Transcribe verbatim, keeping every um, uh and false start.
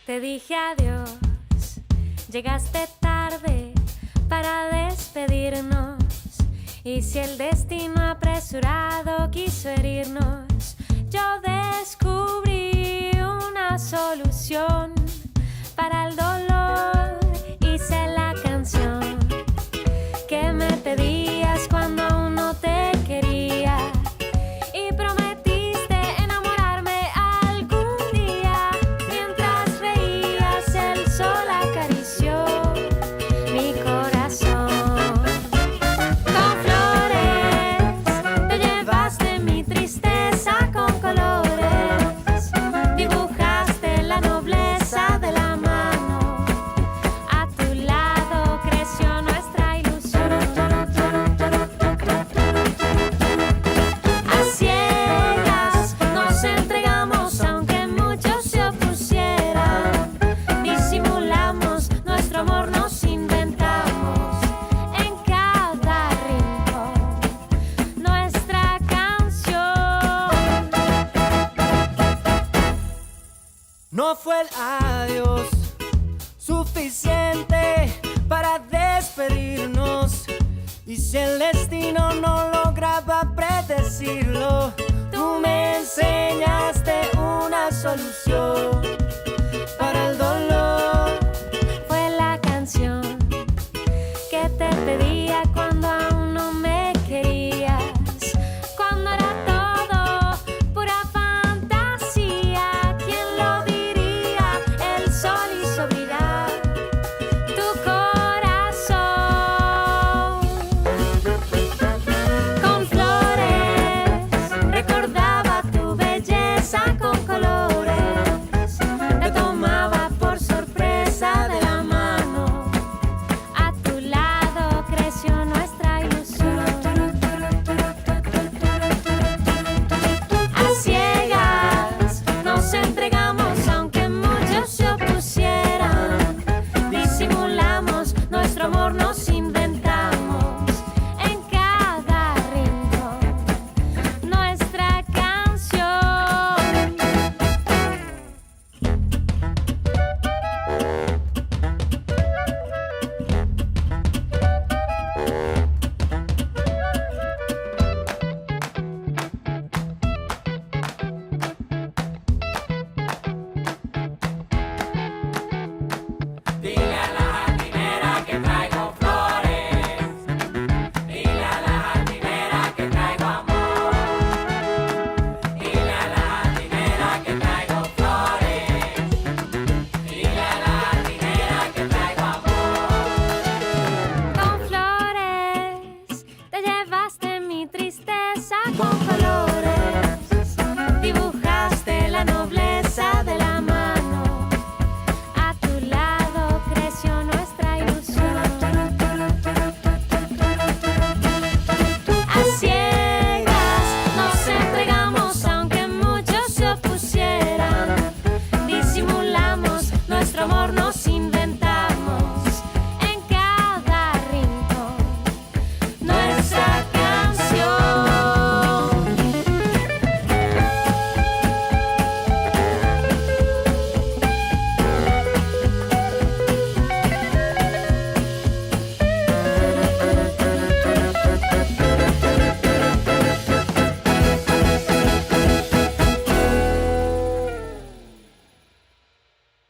Te dije adiós, llegaste tarde para despedirnos. Y si el destino apresurado quiso herirnos, yo descubrí una solución para el dolor. Hice la canción que me pedías cuando aún no te quería. Y prometiste enamorarme algún día. Mientras reías, el sol acarició mi corazón. Con flores te llevaste mi tristeza con colores. Dibujaste la nobleza de la mano. A tu lado creció nuestra ilusión. A ciegas nos entregamos aunque muchos se opusieran. Disimulamos nuestro amor, nos inventamos en cada rincón nuestra canción. No fue el adiós suficiente para despedirnos. Y si el destino no lograba predecirlo, tú me enseñaste una solución.